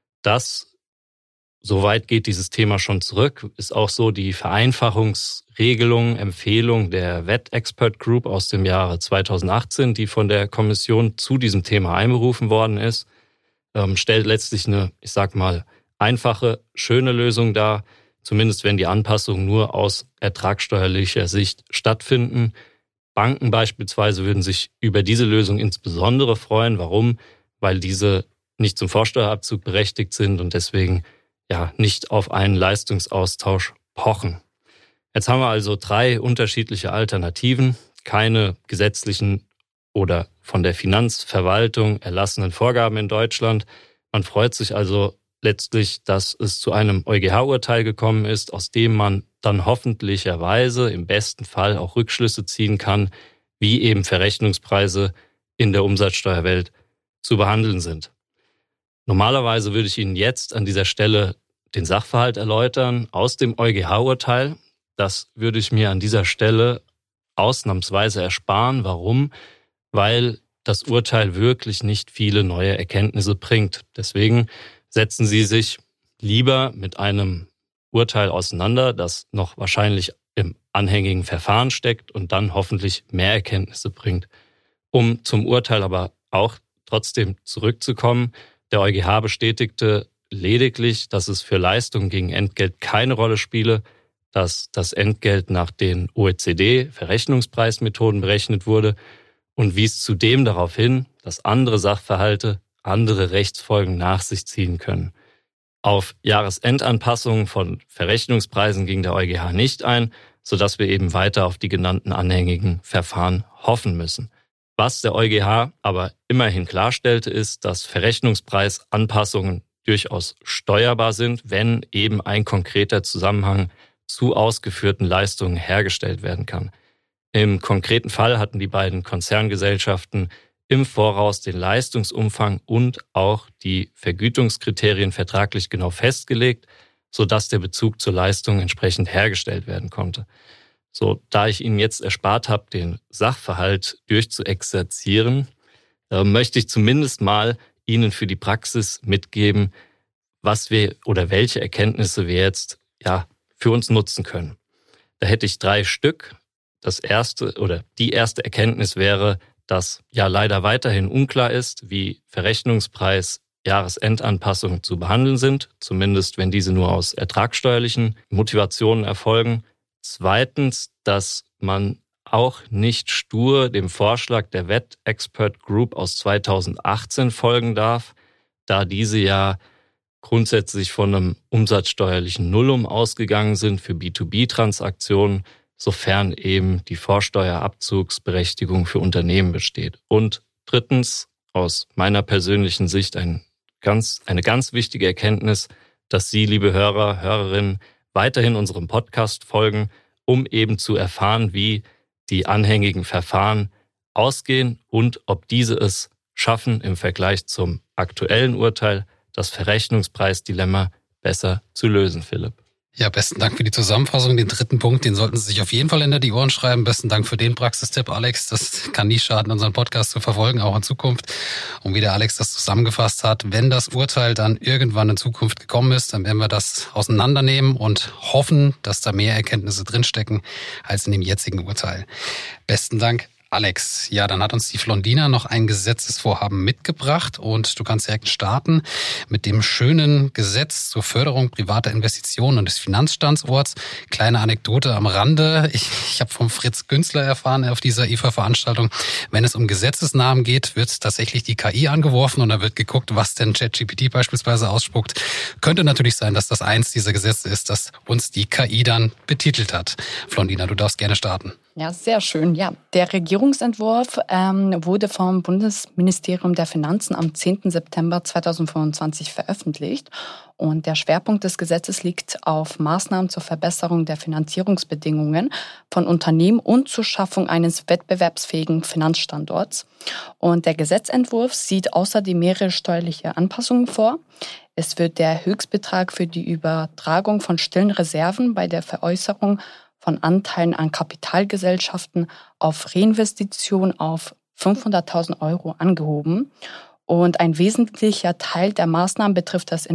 Soweit geht dieses Thema schon zurück, ist auch so die Vereinfachungsregelung, Empfehlung der VET Expert Group aus dem Jahre 2018, die von der Kommission zu diesem Thema einberufen worden ist, stellt letztlich eine, einfache, schöne Lösung dar, zumindest wenn die Anpassungen nur aus ertragssteuerlicher Sicht stattfinden. Banken beispielsweise würden sich über diese Lösung insbesondere freuen. Warum? Weil diese nicht zum Vorsteuerabzug berechtigt sind und deswegen nicht auf einen Leistungsaustausch pochen. Jetzt haben wir also 3 unterschiedliche Alternativen, keine gesetzlichen oder von der Finanzverwaltung erlassenen Vorgaben in Deutschland. Man freut sich also letztlich, dass es zu einem EuGH-Urteil gekommen ist, aus dem man dann hoffentlicherweise im besten Fall auch Rückschlüsse ziehen kann, wie eben Verrechnungspreise in der Umsatzsteuerwelt zu behandeln sind. Normalerweise würde ich Ihnen jetzt an dieser Stelle den Sachverhalt erläutern aus dem EuGH-Urteil. Das würde ich mir an dieser Stelle ausnahmsweise ersparen. Warum? Weil das Urteil wirklich nicht viele neue Erkenntnisse bringt. Deswegen setzen Sie sich lieber mit einem Urteil auseinander, das noch wahrscheinlich im anhängigen Verfahren steckt und dann hoffentlich mehr Erkenntnisse bringt. Um zum Urteil aber auch trotzdem zurückzukommen, der EuGH bestätigte lediglich, dass es für Leistungen gegen Entgelt keine Rolle spiele, dass das Entgelt nach den OECD-Verrechnungspreismethoden berechnet wurde und wies zudem darauf hin, dass andere Sachverhalte andere Rechtsfolgen nach sich ziehen können. Auf Jahresendanpassungen von Verrechnungspreisen ging der EuGH nicht ein, sodass wir eben weiter auf die genannten anhängigen Verfahren hoffen müssen. Was der EuGH aber immerhin klarstellte, ist, dass Verrechnungspreisanpassungen durchaus steuerbar sind, wenn eben ein konkreter Zusammenhang zu ausgeführten Leistungen hergestellt werden kann. Im konkreten Fall hatten die beiden Konzerngesellschaften im Voraus den Leistungsumfang und auch die Vergütungskriterien vertraglich genau festgelegt, sodass der Bezug zur Leistung entsprechend hergestellt werden konnte. So, da ich Ihnen jetzt erspart habe, den Sachverhalt durchzuexerzieren, möchte ich zumindest mal Ihnen für die Praxis mitgeben, was wir oder welche Erkenntnisse wir jetzt für uns nutzen können. Da hätte ich 3 Stück. Die erste Erkenntnis wäre, dass leider weiterhin unklar ist, wie Verrechnungspreis-Jahresendanpassungen zu behandeln sind, zumindest wenn diese nur aus ertragssteuerlichen Motivationen erfolgen. Zweitens, dass man auch nicht stur dem Vorschlag der VET Expert Group aus 2018 folgen darf, da diese grundsätzlich von einem umsatzsteuerlichen Nullum ausgegangen sind für B2B-Transaktionen, sofern eben die Vorsteuerabzugsberechtigung für Unternehmen besteht. Und drittens, aus meiner persönlichen Sicht eine ganz wichtige Erkenntnis, dass Sie, liebe Hörer, Hörerinnen, weiterhin unserem Podcast folgen, um eben zu erfahren, wie die anhängigen Verfahren ausgehen und ob diese es schaffen, im Vergleich zum aktuellen Urteil das Verrechnungspreisdilemma besser zu lösen, Philipp. Ja, besten Dank für die Zusammenfassung. Den dritten Punkt, den sollten Sie sich auf jeden Fall hinter die Ohren schreiben. Besten Dank für den Praxistipp, Alex. Das kann nie schaden, unseren Podcast zu verfolgen, auch in Zukunft. Und wie der Alex das zusammengefasst hat, wenn das Urteil dann irgendwann in Zukunft gekommen ist, dann werden wir das auseinandernehmen und hoffen, dass da mehr Erkenntnisse drinstecken als in dem jetzigen Urteil. Besten Dank, Alex. Ja, dann hat uns die Flondina noch ein Gesetzesvorhaben mitgebracht und du kannst direkt starten mit dem schönen Gesetz zur Förderung privater Investitionen und des Finanzstandorts. Kleine Anekdote am Rande. Ich habe vom Fritz Günzler erfahren auf dieser IFA-Veranstaltung, wenn es um Gesetzesnamen geht, wird tatsächlich die KI angeworfen und da wird geguckt, was denn ChatGPT beispielsweise ausspuckt. Könnte natürlich sein, dass das eins dieser Gesetze ist, das uns die KI dann betitelt hat. Flondina, du darfst gerne starten. Ja, sehr schön. Ja, der Regierungsentwurf wurde vom Bundesministerium der Finanzen am 10. September 2025 veröffentlicht. Und der Schwerpunkt des Gesetzes liegt auf Maßnahmen zur Verbesserung der Finanzierungsbedingungen von Unternehmen und zur Schaffung eines wettbewerbsfähigen Finanzstandorts. Und der Gesetzentwurf sieht außerdem mehrere steuerliche Anpassungen vor. Es wird der Höchstbetrag für die Übertragung von stillen Reserven bei der Veräußerung von Anteilen an Kapitalgesellschaften auf Reinvestition auf 500.000 € angehoben. Und ein wesentlicher Teil der Maßnahmen betrifft das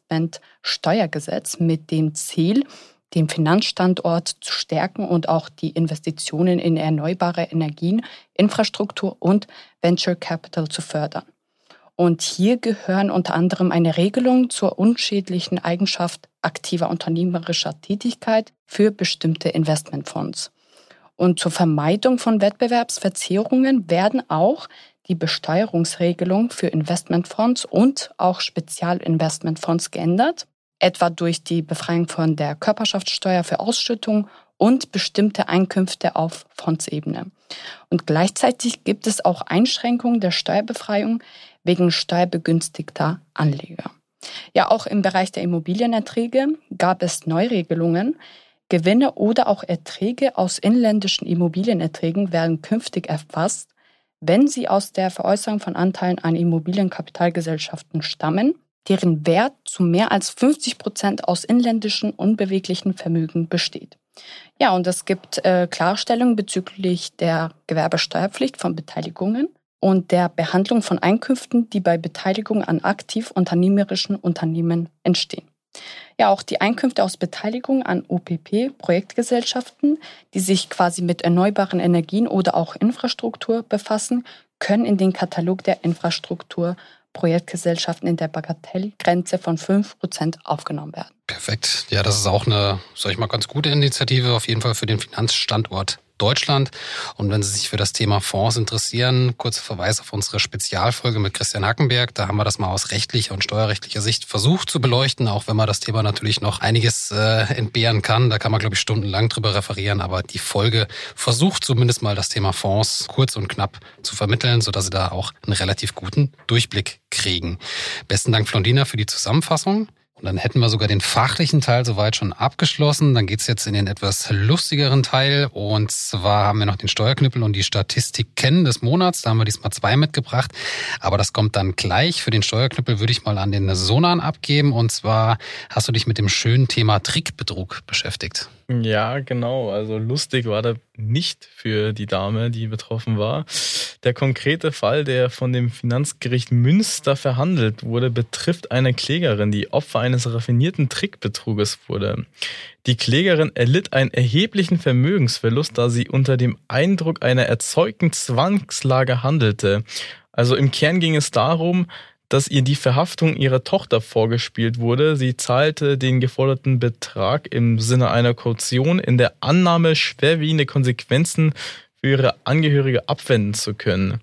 Investmentsteuergesetz mit dem Ziel, den Finanzstandort zu stärken und auch die Investitionen in erneuerbare Energien, Infrastruktur und Venture Capital zu fördern. Und hier gehören unter anderem eine Regelung zur unschädlichen Eigenschaft aktiver unternehmerischer Tätigkeit für bestimmte Investmentfonds. Und zur Vermeidung von Wettbewerbsverzerrungen werden auch die Besteuerungsregelung für Investmentfonds und auch Spezialinvestmentfonds geändert, etwa durch die Befreiung von der Körperschaftssteuer für Ausschüttung und bestimmte Einkünfte auf Fondsebene. Und gleichzeitig gibt es auch Einschränkungen der Steuerbefreiung wegen steuerbegünstigter Anleger. Ja, auch im Bereich der Immobilienerträge gab es Neuregelungen. Gewinne oder auch Erträge aus inländischen Immobilienerträgen werden künftig erfasst, wenn sie aus der Veräußerung von Anteilen an Immobilienkapitalgesellschaften stammen, deren Wert zu mehr als 50% aus inländischen unbeweglichen Vermögen besteht. Ja, und es gibt Klarstellungen bezüglich der Gewerbesteuerpflicht von Beteiligungen und der Behandlung von Einkünften, die bei Beteiligung an aktiv unternehmerischen Unternehmen entstehen. Ja, auch die Einkünfte aus Beteiligung an OPP-Projektgesellschaften, die sich quasi mit erneuerbaren Energien oder auch Infrastruktur befassen, können in den Katalog der Infrastrukturprojektgesellschaften in der Bagatellgrenze von 5% aufgenommen werden. Perfekt. Ja, das ist auch eine, sag ich mal, ganz gute Initiative, auf jeden Fall für den Finanzstandort Deutschland. Und wenn Sie sich für das Thema Fonds interessieren, kurzer Verweis auf unsere Spezialfolge mit Christian Hackenberg. Da haben wir das mal aus rechtlicher und steuerrechtlicher Sicht versucht zu beleuchten, auch wenn man das Thema natürlich noch einiges entbehren kann. Da kann man, glaube ich, stundenlang drüber referieren. Aber die Folge versucht zumindest mal das Thema Fonds kurz und knapp zu vermitteln, sodass Sie da auch einen relativ guten Durchblick kriegen. Besten Dank, Flondina, für die Zusammenfassung. Und dann hätten wir sogar den fachlichen Teil soweit schon abgeschlossen. Dann geht's jetzt in den etwas lustigeren Teil. Und zwar haben wir noch den Steuerknüppel und die Statistiken des Monats. Da haben wir diesmal 2 mitgebracht. Aber das kommt dann gleich. Für den Steuerknüppel würde ich mal an den Sonan abgeben. Und zwar hast du dich mit dem schönen Thema Trickbetrug beschäftigt. Ja, genau. Also lustig war da nicht für die Dame, die betroffen war. Der konkrete Fall, der von dem Finanzgericht Münster verhandelt wurde, betrifft eine Klägerin, die Opfer eines raffinierten Trickbetruges wurde. Die Klägerin erlitt einen erheblichen Vermögensverlust, da sie unter dem Eindruck einer erzeugten Zwangslage handelte. Also im Kern ging es darum, dass ihr die Verhaftung ihrer Tochter vorgespielt wurde. Sie zahlte den geforderten Betrag im Sinne einer Kaution in der Annahme, schwerwiegende Konsequenzen für ihre Angehörige abwenden zu können.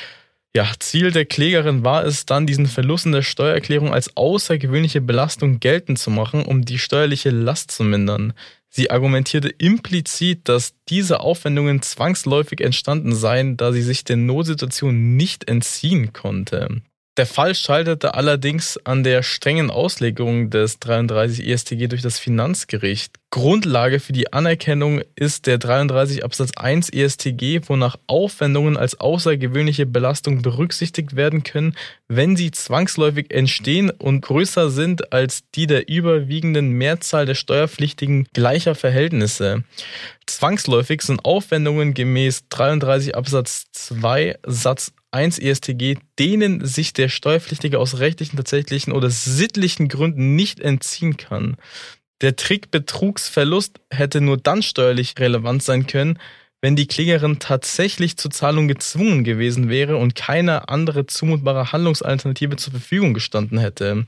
Ja, Ziel der Klägerin war es dann, diesen Verlust in der Steuererklärung als außergewöhnliche Belastung geltend zu machen, um die steuerliche Last zu mindern. Sie argumentierte implizit, dass diese Aufwendungen zwangsläufig entstanden seien, da sie sich der Notsituation nicht entziehen konnte. Der Fall scheiterte allerdings an der strengen Auslegung des 33 EStG durch das Finanzgericht. Grundlage für die Anerkennung ist der 33 Absatz 1 EStG, wonach Aufwendungen als außergewöhnliche Belastung berücksichtigt werden können, wenn sie zwangsläufig entstehen und größer sind als die der überwiegenden Mehrzahl der Steuerpflichtigen gleicher Verhältnisse. Zwangsläufig sind Aufwendungen gemäß 33 Absatz 2 Satz 1 EStG, denen sich der Steuerpflichtige aus rechtlichen, tatsächlichen oder sittlichen Gründen nicht entziehen kann. Der Trickbetrugsverlust hätte nur dann steuerlich relevant sein können, wenn die Klägerin tatsächlich zur Zahlung gezwungen gewesen wäre und keine andere zumutbare Handlungsalternative zur Verfügung gestanden hätte.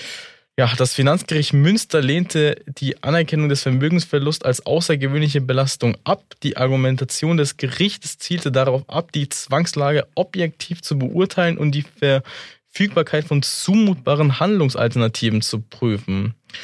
Ja, das Finanzgericht Münster lehnte die Anerkennung des Vermögensverlusts als außergewöhnliche Belastung ab. Die Argumentation des Gerichtes zielte darauf ab, die Zwangslage objektiv zu beurteilen und die Verfügbarkeit von zumutbaren Handlungsalternativen zu prüfen.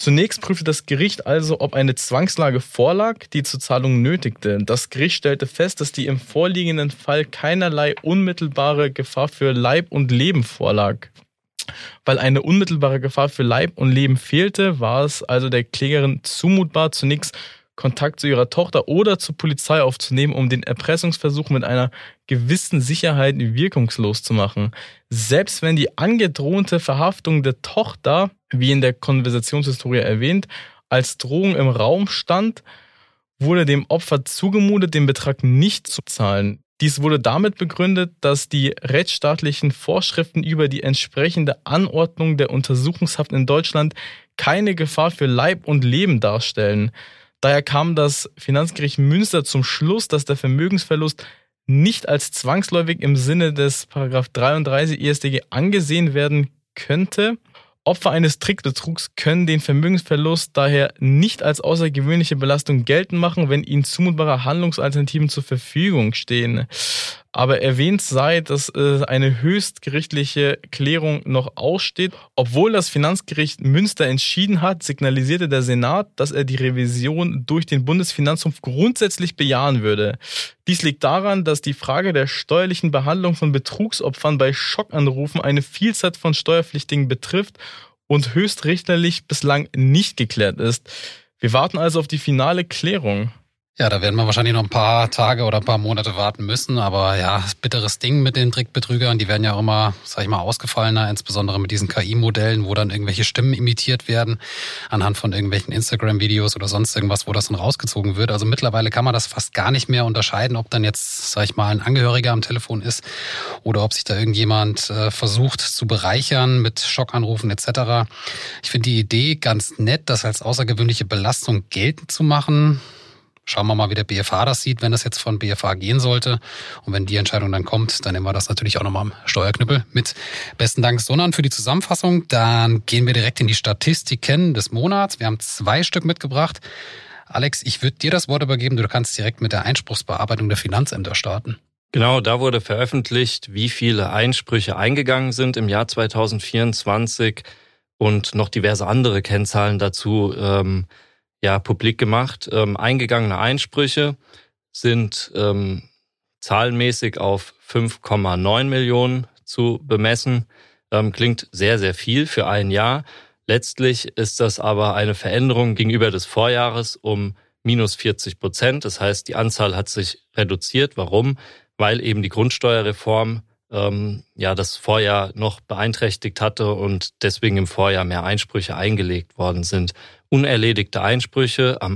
Zunächst prüfte das Gericht also, ob eine Zwangslage vorlag, die zur Zahlung nötigte. Das Gericht stellte fest, dass die im vorliegenden Fall keinerlei unmittelbare Gefahr für Leib und Leben vorlag. Weil eine unmittelbare Gefahr für Leib und Leben fehlte, war es also der Klägerin zumutbar, zunächst Kontakt zu ihrer Tochter oder zur Polizei aufzunehmen, um den Erpressungsversuch mit einer gewissen Sicherheit wirkungslos zu machen. Selbst wenn die angedrohte Verhaftung der Tochter, wie in der Konversationshistorie erwähnt, als Drohung im Raum stand, wurde dem Opfer zugemutet, den Betrag nicht zu zahlen. Dies wurde damit begründet, dass die rechtsstaatlichen Vorschriften über die entsprechende Anordnung der Untersuchungshaft in Deutschland keine Gefahr für Leib und Leben darstellen. Daher kam das Finanzgericht Münster zum Schluss, dass der Vermögensverlust nicht als zwangsläufig im Sinne des § 33 EStG angesehen werden könnte. Opfer eines Trickbetrugs können den Vermögensverlust daher nicht als außergewöhnliche Belastung geltend machen, wenn ihnen zumutbare Handlungsalternativen zur Verfügung stehen. Aber erwähnt sei, dass eine höchstgerichtliche Klärung noch aussteht. Obwohl das Finanzgericht Münster entschieden hat, signalisierte der Senat, dass er die Revision durch den Bundesfinanzhof grundsätzlich bejahen würde. Dies liegt daran, dass die Frage der steuerlichen Behandlung von Betrugsopfern bei Schockanrufen eine Vielzahl von Steuerpflichtigen betrifft und höchstrichterlich bislang nicht geklärt ist. Wir warten also auf die finale Klärung. Ja, da werden wir wahrscheinlich noch ein paar Tage oder ein paar Monate warten müssen. Aber ja, bitteres Ding mit den Trickbetrügern. Die werden ja auch immer, sag ich mal, ausgefallener, insbesondere mit diesen KI-Modellen, wo dann irgendwelche Stimmen imitiert werden anhand von irgendwelchen Instagram-Videos oder sonst irgendwas, wo das dann rausgezogen wird. Also mittlerweile kann man das fast gar nicht mehr unterscheiden, ob dann jetzt, sag ich mal, ein Angehöriger am Telefon ist oder ob sich da irgendjemand versucht zu bereichern mit Schockanrufen etc. Ich finde die Idee ganz nett, das als außergewöhnliche Belastung geltend zu machen. Schauen wir mal, wie der BFH das sieht, wenn das jetzt von BFH gehen sollte. Und wenn die Entscheidung dann kommt, dann nehmen wir das natürlich auch nochmal am Steuerknüppel mit. Besten Dank, Sonan, für die Zusammenfassung. Dann gehen wir direkt in die Statistiken des Monats. Wir haben 2 Stück mitgebracht. Alex, ich würde dir das Wort übergeben. Du kannst direkt mit der Einspruchsbearbeitung der Finanzämter starten. Genau, da wurde veröffentlicht, wie viele Einsprüche eingegangen sind im Jahr 2024 und noch diverse andere Kennzahlen dazu publik gemacht. Eingegangene Einsprüche sind zahlenmäßig auf 5,9 Millionen zu bemessen. Klingt sehr, sehr viel für ein Jahr. Letztlich ist das aber eine Veränderung gegenüber des Vorjahres um minus 40%. Das heißt, die Anzahl hat sich reduziert. Warum? Weil eben die Grundsteuerreform das Vorjahr noch beeinträchtigt hatte und deswegen im Vorjahr mehr Einsprüche eingelegt worden sind. Unerledigte Einsprüche am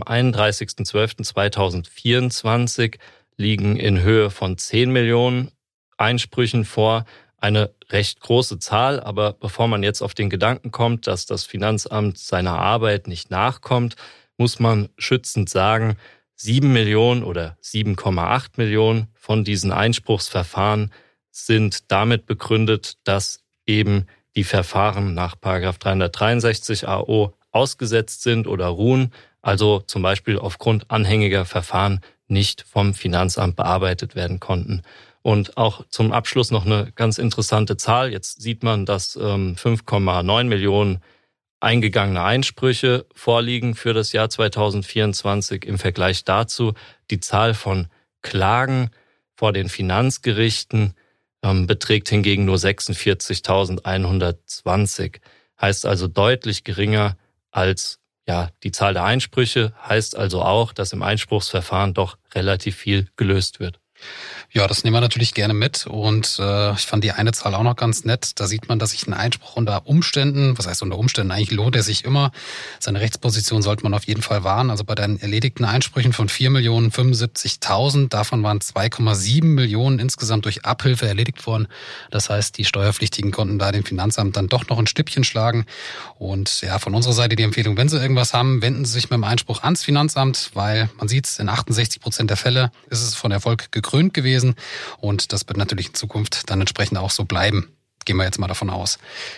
31.12.2024 liegen in Höhe von 10 Millionen Einsprüchen vor. Eine recht große Zahl, aber bevor man jetzt auf den Gedanken kommt, dass das Finanzamt seiner Arbeit nicht nachkommt, muss man schützend sagen, 7 Millionen oder 7,8 Millionen von diesen Einspruchsverfahren sind damit begründet, dass eben die Verfahren nach § 363 AO ausgesetzt sind oder ruhen, also zum Beispiel aufgrund anhängiger Verfahren nicht vom Finanzamt bearbeitet werden konnten. Und auch zum Abschluss noch eine ganz interessante Zahl. Jetzt sieht man, dass 5,9 Millionen eingegangene Einsprüche vorliegen für das Jahr 2024. Im Vergleich dazu die Zahl von Klagen vor den Finanzgerichten beträgt hingegen nur 46.120. Heißt also deutlich geringer als die Zahl der Einsprüche. Heißt also auch, dass im Einspruchsverfahren doch relativ viel gelöst wird. Ja, das nehmen wir natürlich gerne mit und ich fand die eine Zahl auch noch ganz nett. Da sieht man, dass sich ein Einspruch unter Umständen, was heißt unter Umständen, eigentlich lohnt er sich immer. Seine Rechtsposition sollte man auf jeden Fall wahren. Also bei den erledigten Einsprüchen von 4.075.000, davon waren 2,7 Millionen insgesamt durch Abhilfe erledigt worden. Das heißt, die Steuerpflichtigen konnten da dem Finanzamt dann doch noch ein Stückchen schlagen. Und ja, von unserer Seite die Empfehlung, wenn Sie irgendwas haben, wenden Sie sich mit dem Einspruch ans Finanzamt, weil man sieht, in 68% der Fälle ist es von Erfolg gekrönt gewesen. Und das wird natürlich in Zukunft dann entsprechend auch so bleiben. Gehen wir jetzt mal davon aus.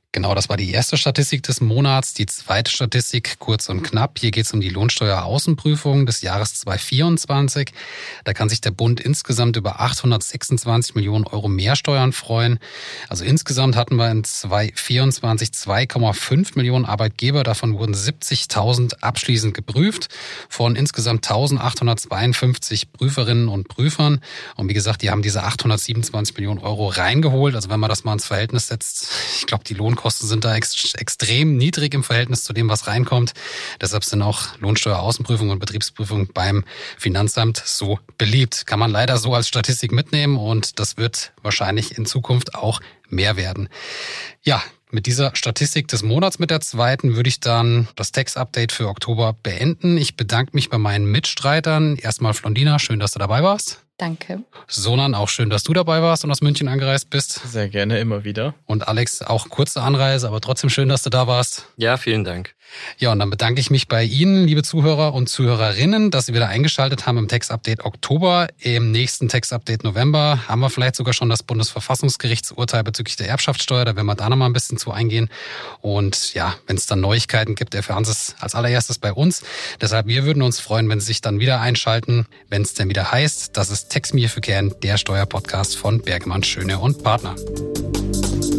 Genau, das war die erste Statistik des Monats. Die zweite Statistik, kurz und knapp. Hier geht es um die Lohnsteueraußenprüfung des Jahres 2024. Da kann sich der Bund insgesamt über 826 Millionen Euro Mehrsteuern freuen. Also insgesamt hatten wir in 2024 2,5 Millionen Arbeitgeber. Davon wurden 70.000 abschließend geprüft von insgesamt 1.852 Prüferinnen und Prüfern. Und wie gesagt, die haben diese 827 Millionen Euro reingeholt. Also wenn man das mal ins Verhältnis setzt, ich glaube, die Lohnkosten sind da extrem niedrig im Verhältnis zu dem, was reinkommt. Deshalb sind auch Lohnsteueraußenprüfung und Betriebsprüfung beim Finanzamt so beliebt. Kann man leider so als Statistik mitnehmen und das wird wahrscheinlich in Zukunft auch mehr werden. Ja, mit dieser Statistik des Monats, mit der zweiten, würde ich dann das Tax-Update für Oktober beenden. Ich bedanke mich bei meinen Mitstreitern. Erstmal Flondina, schön, dass du dabei warst. Danke. Sonan, auch schön, dass du dabei warst und aus München angereist bist. Sehr gerne, immer wieder. Und Alex, auch kurze Anreise, aber trotzdem schön, dass du da warst. Ja, vielen Dank. Ja, und dann bedanke ich mich bei Ihnen, liebe Zuhörer und Zuhörerinnen, dass Sie wieder eingeschaltet haben im Tax-Update Oktober. Im nächsten Tax-Update November haben wir vielleicht sogar schon das Bundesverfassungsgerichtsurteil bezüglich der Erbschaftssteuer. Da werden wir da nochmal ein bisschen zu eingehen. Und ja, wenn es dann Neuigkeiten gibt, erfahren Sie es als allererstes bei uns. Deshalb, wir würden uns freuen, wenn Sie sich dann wieder einschalten, wenn es denn wieder heißt, das ist Tax Me für Kern, der Steuerpodcast von Bergmann, Schöne und Partner.